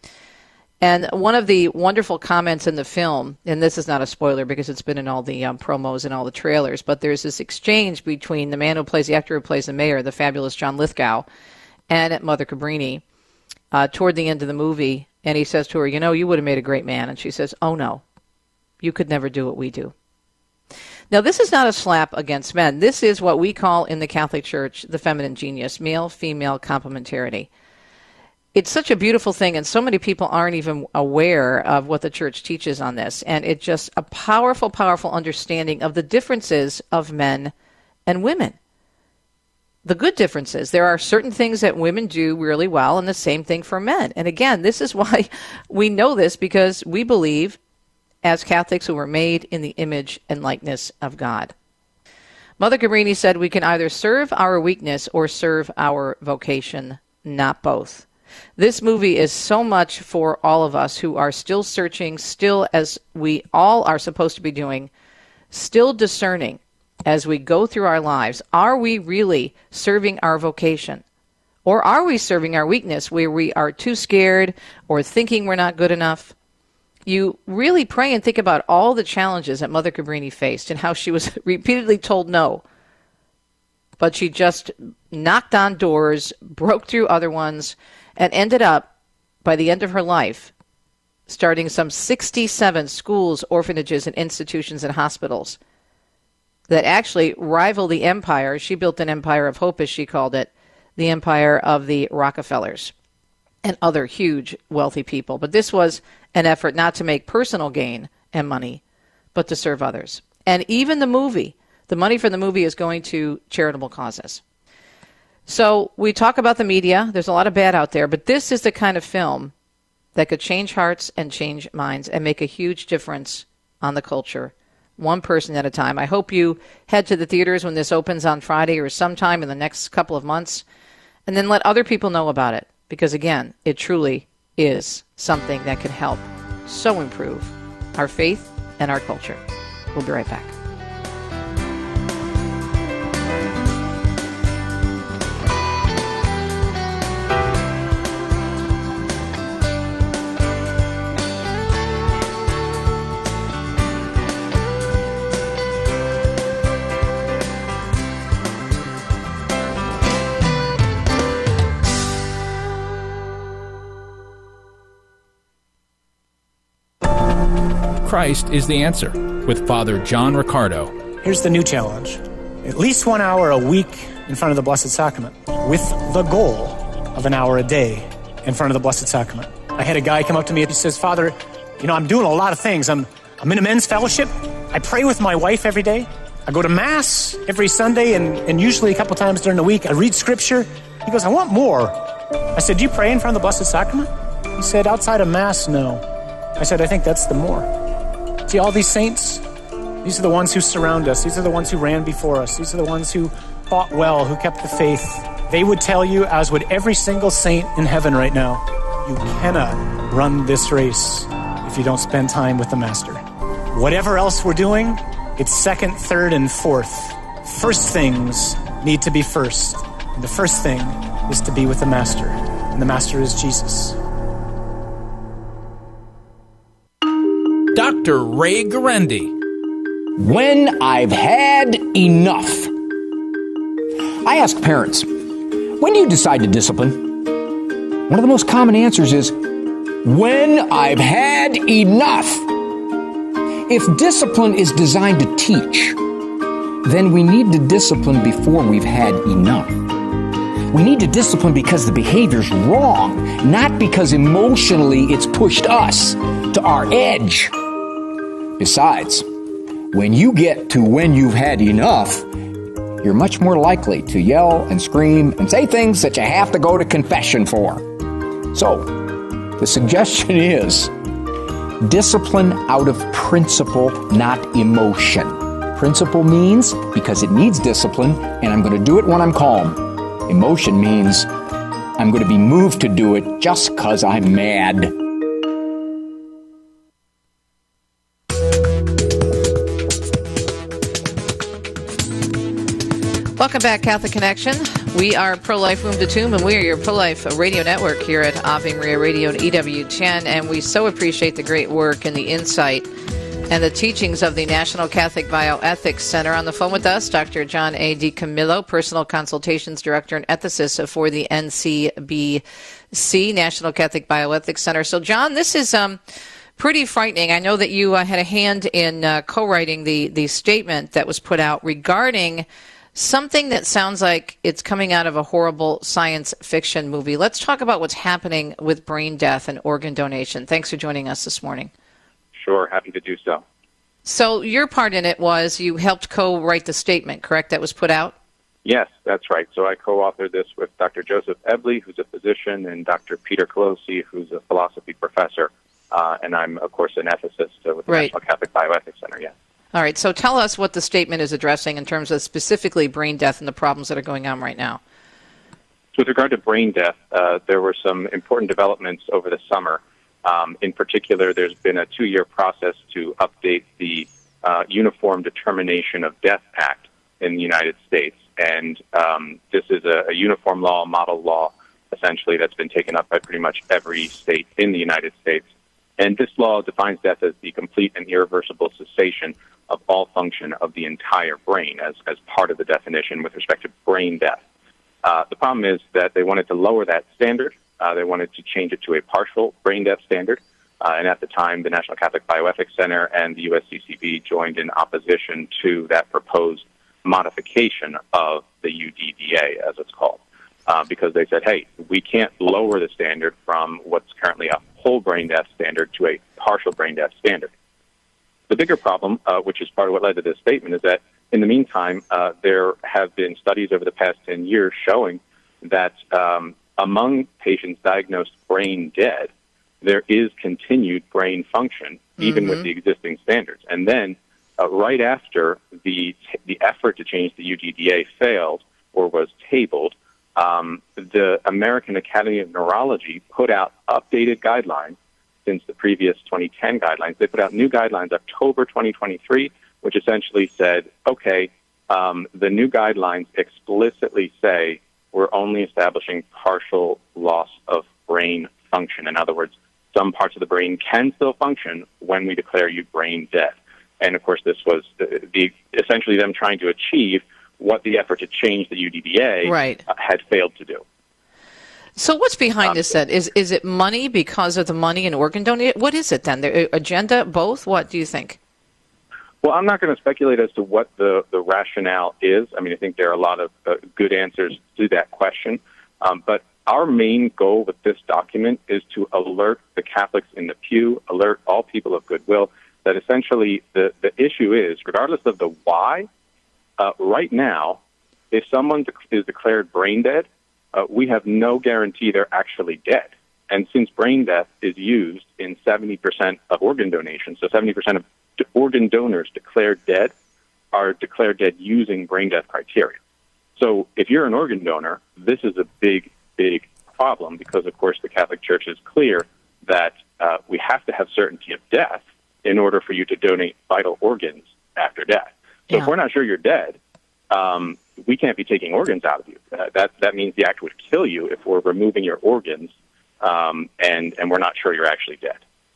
And one of the wonderful comments in the film, and this is not a spoiler because it's been in all the um, promos and all the trailers, but there's this exchange between the man who plays the actor who plays the mayor, the fabulous John Lithgow, and Mother Cabrini uh, toward the end of the movie. And he says to her, you know, you would have made a great man. And she says, oh no, you could never do what we do. Now, this is not a slap against men. This is what we call in the Catholic Church the feminine genius, male-female complementarity. It's such a beautiful thing, and so many people aren't even aware of what the church teaches on this. And it's just a powerful, powerful understanding of the differences of men and women. the good differences. There are certain things that women do really well, and the same thing for men. And again, this is why we know this, because we believe, as Catholics, who were made in the image and likeness of God. Mother Cabrini said we can either serve our weakness or serve our vocation, not both. This movie is so much for all of us who are still searching, still, as we all are supposed to be doing, still discerning as we go through our lives. Are we really serving our vocation? Or are we serving our weakness where we are too scared or thinking we're not good enough? You really pray and think about all the challenges that Mother Cabrini faced and how she was repeatedly told no. But she just knocked on doors, broke through other ones, and ended up, by the end of her life, starting some sixty-seven schools, orphanages, and institutions and hospitals that actually rival the empire. She built an empire of hope, as she called it, the empire of the Rockefellers and other huge wealthy people. But this was an effort not to make personal gain and money, but to serve others. And even the movie, the money from the movie is going to charitable causes. So we talk about the media. There's a lot of bad out there, but this is the kind of film that could change hearts and change minds and make a huge difference on the culture, one person at a time. I hope you head to the theaters when this opens on Friday or sometime in the next couple of months, and then let other people know about it. Because, again, it truly is something that can help so improve our faith and our culture. We'll be right back. Christ is the answer, with Father John Riccardo. Here's the new challenge. At least one hour a week in front of the Blessed Sacrament, with the goal of an hour a day in front of the Blessed Sacrament. I had a guy come up to me and he says, Father, you know, I'm doing a lot of things. I'm, I'm in a men's fellowship. I pray with my wife every day. I go to Mass every Sunday, and, and usually a couple times during the week I read Scripture. He goes, I want more. I said, do you pray in front of the Blessed Sacrament? He said, outside of Mass, no. I said, I think that's the more. See, all these saints, these are the ones who surround us. These are the ones who ran before us. These are the ones who fought well, who kept the faith. They would tell you, as would every single saint in heaven right now, you cannot run this race if you don't spend time with the Master. Whatever else we're doing, it's second, third, and fourth. First things need to be first. And the first thing is to be with the Master. And the Master is Jesus. Doctor Ray Guarendi. When I've had enough. I ask parents, when do you decide to discipline? One of the most common answers is, when I've had enough. If discipline is designed to teach, then we need to discipline before we've had enough. We need to discipline because the behavior's wrong, not because emotionally it's pushed us to our edge. Besides, when you get to when you've had enough, you're much more likely to yell and scream and say things that you have to go to confession for. So, the suggestion is discipline out of principle, not emotion. Principle means because it needs discipline, and I'm going to do it when I'm calm. Emotion means I'm going to be moved to do it just because I'm mad. Welcome back, Catholic Connection. We are Pro-Life Womb to Tomb, and we are your Pro-Life Radio Network here at Ave Maria Radio and E W ten, and we so appreciate the great work and the insight and the teachings of the National Catholic Bioethics Center. On the phone with us, Doctor John A. DiCamillo, Personal Consultations Director and Ethicist for the N C B C, National Catholic Bioethics Center. So, John, this is um, pretty frightening. I know that you uh, had a hand in uh, co-writing the, the statement that was put out regarding something that sounds like it's coming out of a horrible science fiction movie. Let's talk about what's happening with brain death and organ donation. Thanks for joining us this morning. Sure, happy to do so. So your part in it was you helped co-write the statement, correct, that was put out? Yes, that's right. So I co-authored this with Doctor Joseph Ebley, who's a physician, and Doctor Peter Colosi, who's a philosophy professor. Uh, and I'm, of course, an ethicist uh, with the Right. National Catholic Bioethics Center, yes. All right, so tell us what the statement is addressing in terms of specifically brain death and the problems that are going on right now. With regard to brain death, uh, there were some important developments over the summer. Um, in particular, there's been a two-year process to update the uh, Uniform Determination of Death Act in the United States. And um, this is a, a uniform law, model law, essentially, that's been taken up by pretty much every state in the United States. And this law defines death as the complete and irreversible cessation of all function of the entire brain as, as part of the definition with respect to brain death. Uh, the problem is that they wanted to lower that standard. Uh, they wanted to change it to a partial brain death standard. Uh, and at the time, the National Catholic Bioethics Center and the U S C C B joined in opposition to that proposed modification of the U D D A, as it's called, uh, because they said, hey, we can't lower the standard from what's currently a whole brain death standard to a partial brain death standard. The bigger problem, uh, which is part of what led to this statement, is that in the meantime, uh, there have been studies over the past ten years showing that um, among patients diagnosed brain dead, there is continued brain function, even mm-hmm. with the existing standards. And then uh, right after the the effort to change the U D D A failed or was tabled, um, the American Academy of Neurology put out updated guidelines since the previous twenty ten guidelines. They put out new guidelines October twenty twenty-three, which essentially said, okay, um, the new guidelines explicitly say we're only establishing partial loss of brain function. In other words, some parts of the brain can still function when we declare you brain dead. And, of course, this was the, the essentially them trying to achieve what the effort to change the U D D A right. uh, had failed to do. So what's behind um, this then? Is is it money because of the money and organ donation? What is it then? The agenda, both? What do you think? Well, I'm not going to speculate as to what the, the rationale is. I mean, I think there are a lot of uh, good answers to that question. Um, but our main goal with this document is to alert the Catholics in the pew, alert all people of goodwill, that essentially the, the issue is, regardless of the why, uh, right now, if someone is declared brain dead, uh, we have no guarantee they're actually dead. And since brain death is used in seventy percent of organ donations, so seventy percent of organ donors declared dead are declared dead using brain death criteria. So if you're an organ donor, this is a big, big problem because, of course, the Catholic Church is clear that uh, we have to have certainty of death in order for you to donate vital organs after death. So yeah. if we're not sure you're dead, um, we can't be taking organs out of you. Uh, that that means the act would kill you if we're removing your organs um, and, and we're not sure you're actually dead.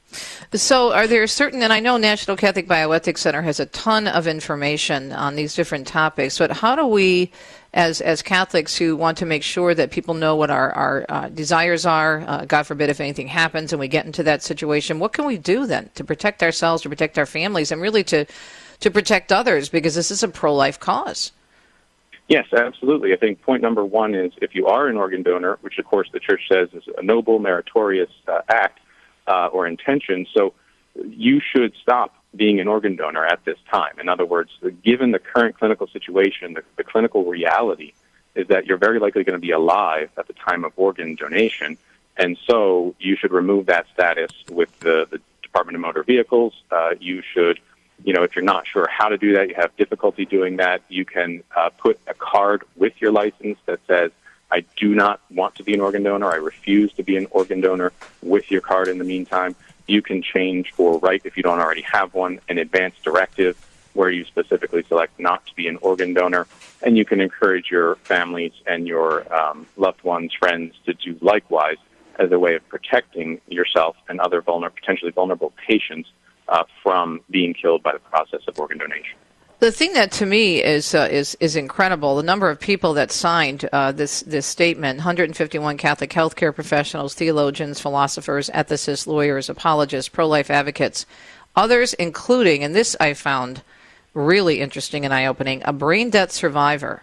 So are there certain, and I know National Catholic Bioethics Center has a ton of information on these different topics, but how do we, as as Catholics who want to make sure that people know what our, our uh, desires are, uh, God forbid if anything happens and we get into that situation, what can we do then to protect ourselves, to protect our families, and really to, to protect others, because this is a pro-life cause? Yes, absolutely. I think point number one is if you are an organ donor, which of course the Church says is a noble, meritorious uh, act, Uh, or intention, so you should stop being an organ donor at this time. In other words, given the current clinical situation, the, the clinical reality is that you're very likely going to be alive at the time of organ donation, and so you should remove that status with the, the Department of Motor Vehicles. Uh, you should, you know, if you're not sure how to do that, you have difficulty doing that, you can uh, put a card with your license that says, I do not want to be an organ donor. I refuse to be an organ donor. With your card in the meantime, you can change or write, if you don't already have one, an advance directive where you specifically select not to be an organ donor. And you can encourage your families and your um, loved ones, friends to do likewise as a way of protecting yourself and other vulner- potentially vulnerable patients uh, from being killed by the process of organ donation. The thing that to me is uh, is is incredible, the number of people that signed uh, this this statement, one hundred fifty-one Catholic healthcare professionals, theologians, philosophers, ethicists, lawyers, apologists, pro-life advocates, others including, and this I found really interesting and eye-opening, a brain death survivor.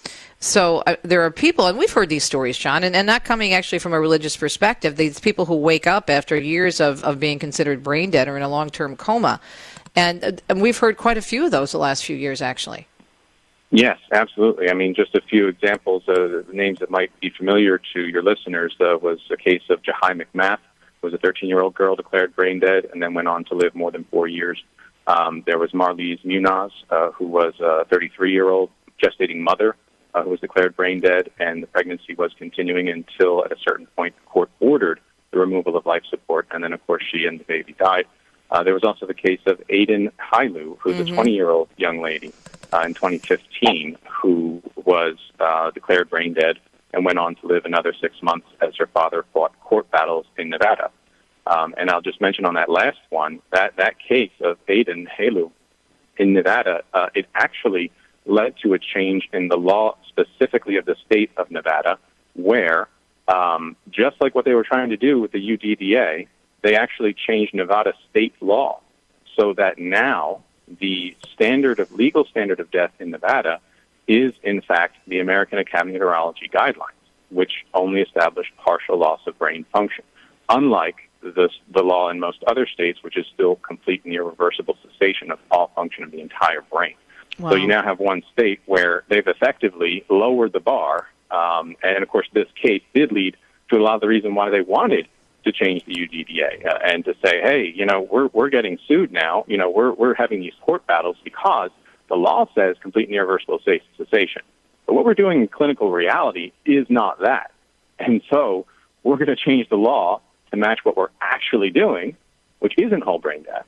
So uh, there are people, and we've heard these stories, John, and, and not coming actually from a religious perspective, these people who wake up after years of, of being considered brain dead or in a long-term coma. And, and we've heard quite a few of those the last few years, actually. Yes, absolutely. I mean, just a few examples of the names that might be familiar to your listeners uh, was a case of Jahai McMath, who was a thirteen-year-old girl declared brain dead and then went on to live more than four years. Um, there was Marlise Munoz, uh, who was a thirty-three-year-old gestating mother uh, who was declared brain dead, and the pregnancy was continuing until at a certain point the court ordered the removal of life support, and then, of course, she and the baby died. Uh, there was also the case of Aiden Hailu, who's mm-hmm. a twenty-year-old young lady uh, in twenty fifteen who was uh, declared brain dead and went on to live another six months as her father fought court battles in Nevada. Um, and I'll just mention on that last one, that, that case of Aiden Hailu in Nevada, uh, it actually led to a change in the law specifically of the state of Nevada, where um, just like what they were trying to do with the U D D A, they actually changed Nevada state law so that now the standard of legal standard of death in Nevada is, in fact, the American Academy of Neurology guidelines, which only establish partial loss of brain function, unlike the, the law in most other states, which is still complete and irreversible cessation of all function of the entire brain. Wow. So you now have one state where they've effectively lowered the bar, um, and, of course, this case did lead to a lot of the reason why they wanted to change the U D D A uh, and to say, hey, you know, we're we're getting sued now. You know, we're we're having these court battles because the law says complete and irreversible cessation. But what we're doing in clinical reality is not that. And so we're going to change the law to match what we're actually doing, which isn't whole brain death.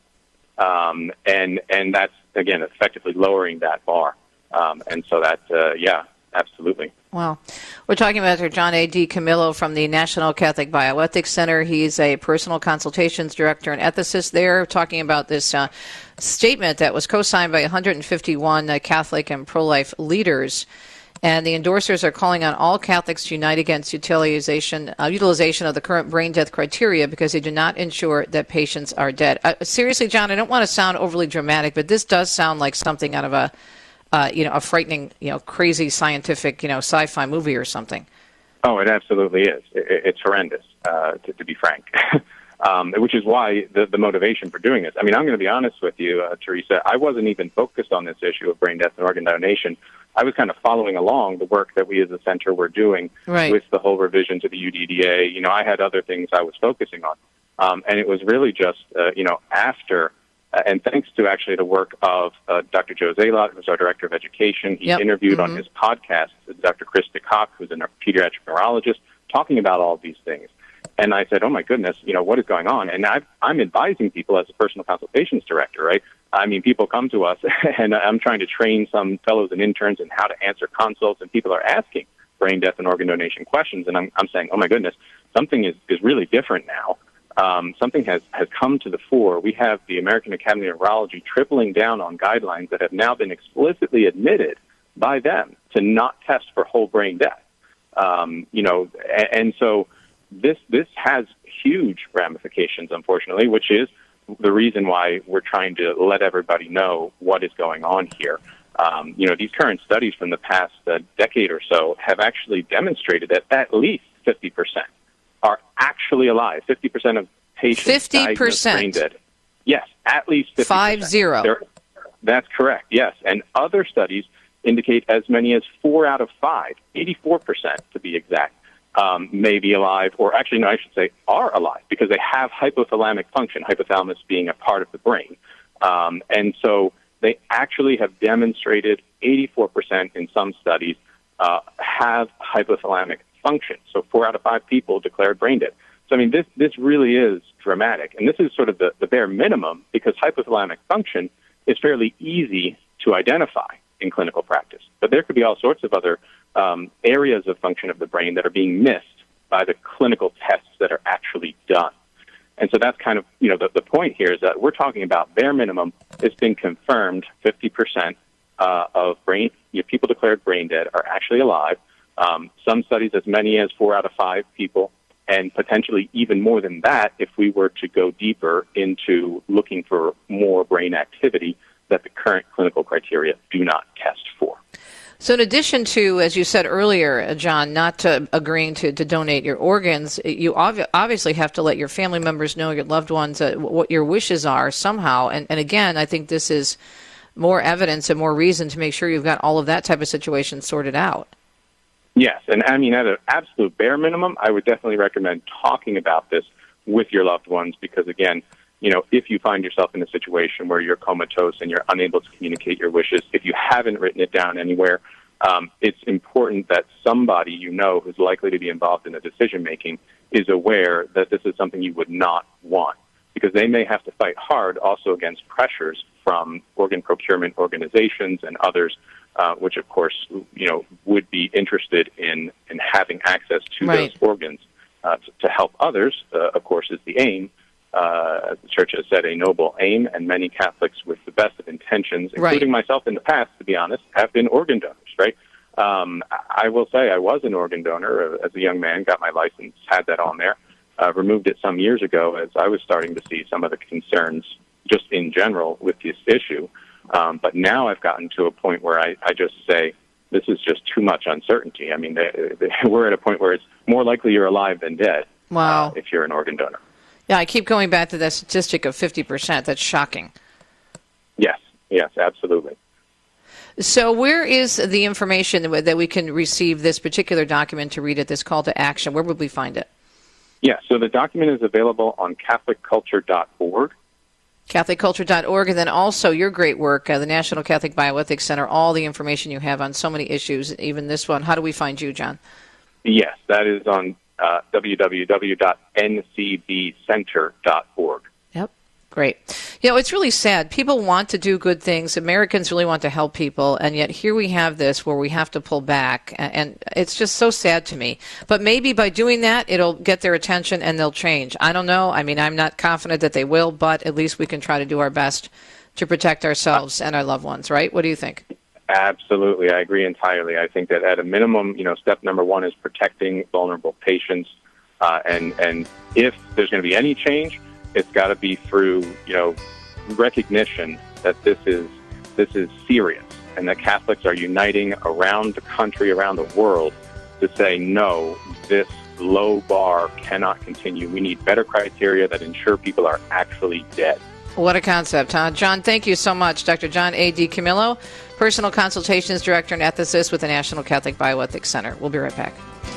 Um, and and that's, again, effectively lowering that bar. Um, and so that, uh, yeah, absolutely. Wow. We're talking about Doctor John A. DiCamillo from the National Catholic Bioethics Center. He's a personal consultations director and ethicist there, talking about this uh, statement that was co-signed by one hundred fifty-one uh, Catholic and pro-life leaders. And the endorsers are calling on all Catholics to unite against utilization, uh, utilization of the current brain death criteria because they do not ensure that patients are dead. Uh, seriously, John, I don't want to sound overly dramatic, but this does sound like something out of a Uh, you know, a frightening, you know, crazy scientific, you know, sci-fi movie or something. Oh, it absolutely is. It, it's horrendous, uh, to, to be frank, um, which is why the, the motivation for doing this. I mean, I'm going to be honest with you, uh, Teresa. I wasn't even focused on this issue of brain death and organ donation. I was kind of following along the work that we as a center were doing right. with the whole revision to the U D D A. You know, I had other things I was focusing on. Um, and it was really just, uh, you know, after... Uh, and thanks to actually the work of uh, Doctor Joe Zalot, who's our Director of Education. He yep. interviewed mm-hmm. on his podcast Doctor Chris DeCock, who's a pediatric neurologist, talking about all of these things. And I said, oh, my goodness, you know, what is going on? And I've, I'm advising people as a personal consultations director, right? I mean, people come to us, and I'm trying to train some fellows and interns in how to answer consults, and people are asking brain death and organ donation questions. And I'm, I'm saying, oh, my goodness, something is, is really different now. Um, something has, has come to the fore. We have the American Academy of Neurology tripling down on guidelines that have now been explicitly admitted by them to not test for whole brain death. Um, you know, and, and so this this has huge ramifications, unfortunately, which is the reason why we're trying to let everybody know what is going on here. Um, you know, these current studies from the past uh, decade or so have actually demonstrated that at least fifty percent are actually alive. fifty percent of patients fifty percent brain dead. Yes, at least fifty percent. Five zero. They're, that's correct, yes. And other studies indicate as many as four out of five, eighty-four percent to be exact, um, may be alive, or actually, no, I should say are alive, because they have hypothalamic function, hypothalamus being a part of the brain. Um, and so they actually have demonstrated eighty-four percent in some studies uh, have hypothalamic function. So four out of five people declared brain dead. So, I mean, this this really is dramatic. And this is sort of the, the bare minimum, because hypothalamic function is fairly easy to identify in clinical practice. But there could be all sorts of other um, areas of function of the brain that are being missed by the clinical tests that are actually done. And so that's kind of, you know, the, the point here is that we're talking about bare minimum. It's been confirmed fifty percent uh, of brain, you know, people declared brain dead are actually alive. Um, some studies as many as four out of five people, and potentially even more than that if we were to go deeper into looking for more brain activity that the current clinical criteria do not test for. So in addition to, as you said earlier, John, not to agreeing to, to donate your organs, you ob- obviously have to let your family members know, your loved ones, uh, what your wishes are somehow. And, and again, I think this is more evidence and more reason to make sure you've got all of that type of situation sorted out. Yes, and I mean, at an absolute bare minimum, I would definitely recommend talking about this with your loved ones because, again, you know, if you find yourself in a situation where you're comatose and you're unable to communicate your wishes, if you haven't written it down anywhere, um, it's important that somebody you know who's likely to be involved in the decision-making is aware that this is something you would not want, because they may have to fight hard also against pressures from organ procurement organizations and others, uh, which, of course, you know, would be interested in, in having access to right. those organs uh, to, to help others, uh, of course, is the aim. Uh, as the Church has said, a noble aim, and many Catholics with the best of intentions, including right. myself in the past, to be honest, have been organ donors, right? Um, I will say I was an organ donor as a young man, got my license, had that on there, uh, removed it some years ago as I was starting to see some of the concerns just in general with this issue. Um, but now I've gotten to a point where I, I just say, this is just too much uncertainty. I mean, they, they, we're at a point where it's more likely you're alive than dead wow. uh, if you're an organ donor. Yeah, I keep going back to that statistic of fifty percent. That's shocking. Yes, yes, absolutely. So where is the information that we can receive this particular document to read it, this call to action? Where would we find it? Yeah, so the document is available on Catholic Culture dot org. Catholic Culture dot org, and then also your great work, uh, the National Catholic Bioethics Center, all the information you have on so many issues, even this one. How do we find you, John? Yes, that is on uh, w w w dot n c b center dot org. Yep, great. You know, it's really sad. People want to do good things. Americans really want to help people, and yet here we have this where we have to pull back, and it's just so sad to me. But maybe by doing that, it'll get their attention and they'll change. I don't know. I mean, I'm not confident that they will, but at least we can try to do our best to protect ourselves and our loved ones, right? What do you think? Absolutely. I agree entirely. I think that at a minimum, you know, step number one is protecting vulnerable patients, uh, and, and if there's going to be any change, it's got to be through, you know, recognition that this is this is serious, and that Catholics are uniting around the country, around the world, to say no, this low bar cannot continue. We need better criteria that ensure people are actually dead. What a concept, huh? John, thank you so much. Doctor John A. DiCamillo, Personal Consultations Director and Ethicist with the National Catholic Bioethics Center. We'll be right back.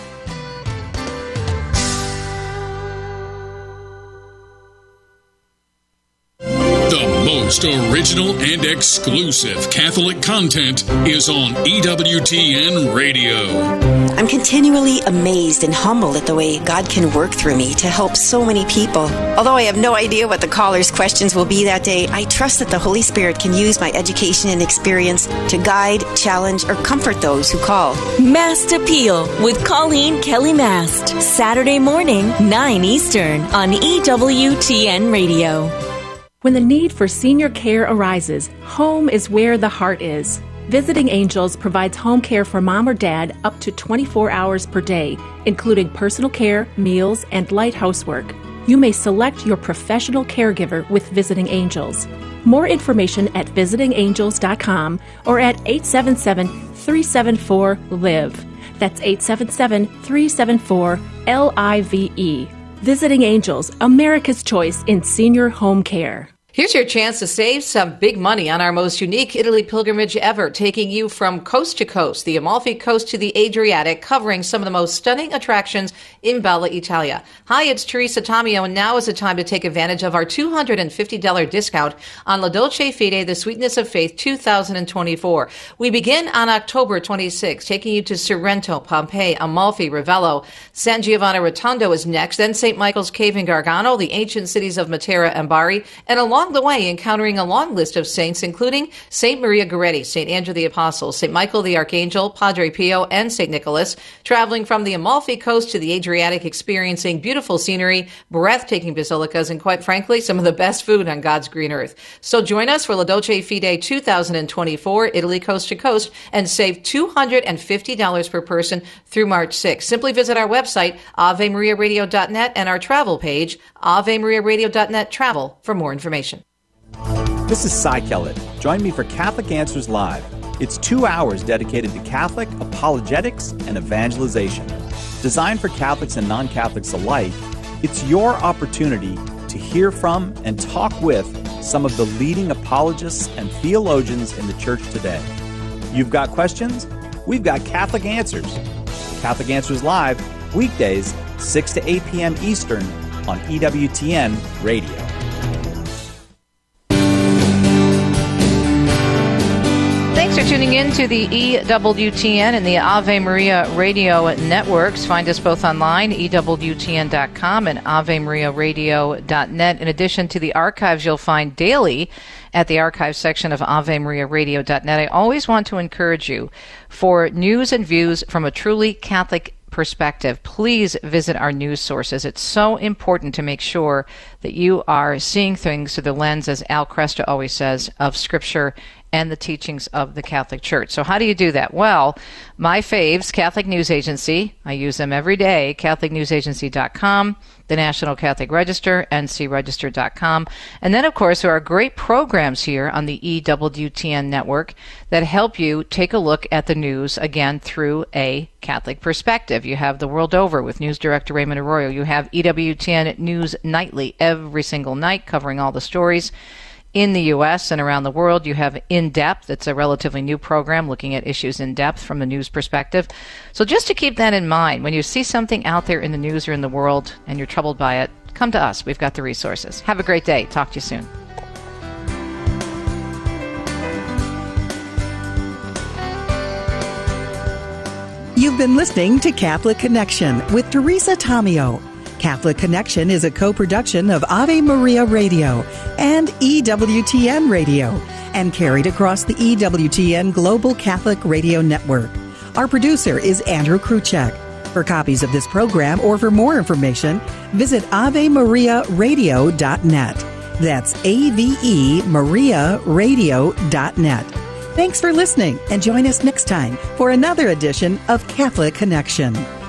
The most original and exclusive Catholic content is on E W T N Radio. I'm continually amazed and humbled at the way God can work through me to help so many people. Although I have no idea what the caller's questions will be that day, I trust that the Holy Spirit can use my education and experience to guide, challenge, or comfort those who call. Mast Appeal with Colleen Kelly Mast. Saturday morning, nine Eastern on E W T N Radio. When the need for senior care arises, home is where the heart is. Visiting Angels provides home care for mom or dad up to twenty-four hours per day, including personal care, meals, and light housework. You may select your professional caregiver with Visiting Angels. More information at visiting angels dot com or at eight seven seven, three seven four, L I V E. That's eight seven seven, three seven four, L I V E. Visiting Angels, America's choice in senior home care. Here's your chance to save some big money on our most unique Italy pilgrimage ever, taking you from coast to coast, the Amalfi Coast to the Adriatic, covering some of the most stunning attractions in Bella Italia. Hi, it's Teresa Tomeo, and now is the time to take advantage of our two hundred fifty dollars discount on La Dolce Fede, The Sweetness of Faith two thousand twenty-four. We begin on October twenty-sixth, taking you to Sorrento, Pompeii, Amalfi, Ravello. San Giovanni Rotondo is next, then Saint Michael's Cave in Gargano, the ancient cities of Matera and Bari, and along Along the way, encountering a long list of saints, including Saint Maria Goretti, Saint Andrew the Apostle, Saint Michael the Archangel, Padre Pio, and Saint Nicholas, traveling from the Amalfi Coast to the Adriatic, experiencing beautiful scenery, breathtaking basilicas, and quite frankly, some of the best food on God's green earth. So join us for La Dolce Fede two thousand twenty-four, Italy Coast to Coast, and save two hundred fifty dollars per person through March sixth. Simply visit our website, ave maria radio dot net, and our travel page, ave maria radio dot net travel, for more information. This is Cy Kellett. Join me for Catholic Answers Live. It's two hours dedicated to Catholic apologetics and evangelization. Designed for Catholics and non-Catholics alike, it's your opportunity to hear from and talk with some of the leading apologists and theologians in the church today. You've got questions? We've got Catholic Answers. Catholic Answers Live, weekdays, six to eight p.m. Eastern on E W T N Radio. Thanks for tuning in to the E W T N and the Ave Maria Radio networks. Find us both online, E W T N dot com and Ave Maria Radio dot net. In addition to the archives you'll find daily at the archives section of Ave Maria Radio dot net, I always want to encourage you for news and views from a truly Catholic perspective. Please visit our news sources. It's so important to make sure that you are seeing things through the lens, as Al Kresta always says, of Scripture and the teachings of the Catholic Church. So how do you do that? Well, my faves, Catholic News Agency, I use them every day, Catholic News Agency dot com, the National Catholic Register, N C Register dot com. And then, of course, there are great programs here on the E W T N network that help you take a look at the news, again, through a Catholic perspective. You have The World Over with News Director Raymond Arroyo. You have E W T N News Nightly every single night, covering all the stories in the U S and around the world. You have In Depth. It's a relatively new program looking at issues in depth from the news perspective. So just to keep that in mind, when you see something out there in the news or in the world and you're troubled by it, come to us. We've got the resources. Have a great day. Talk to you soon. You've been listening to Catholic Connection with Teresa Tomeo. Catholic Connection is a co-production of Ave Maria Radio and E W T N Radio and carried across the E W T N Global Catholic Radio Network. Our producer is Andrew Kruchek. For copies of this program or for more information, visit Ave Maria Radio dot net. That's A V E Maria Radio dot net. Thanks for listening and join us next time for another edition of Catholic Connection.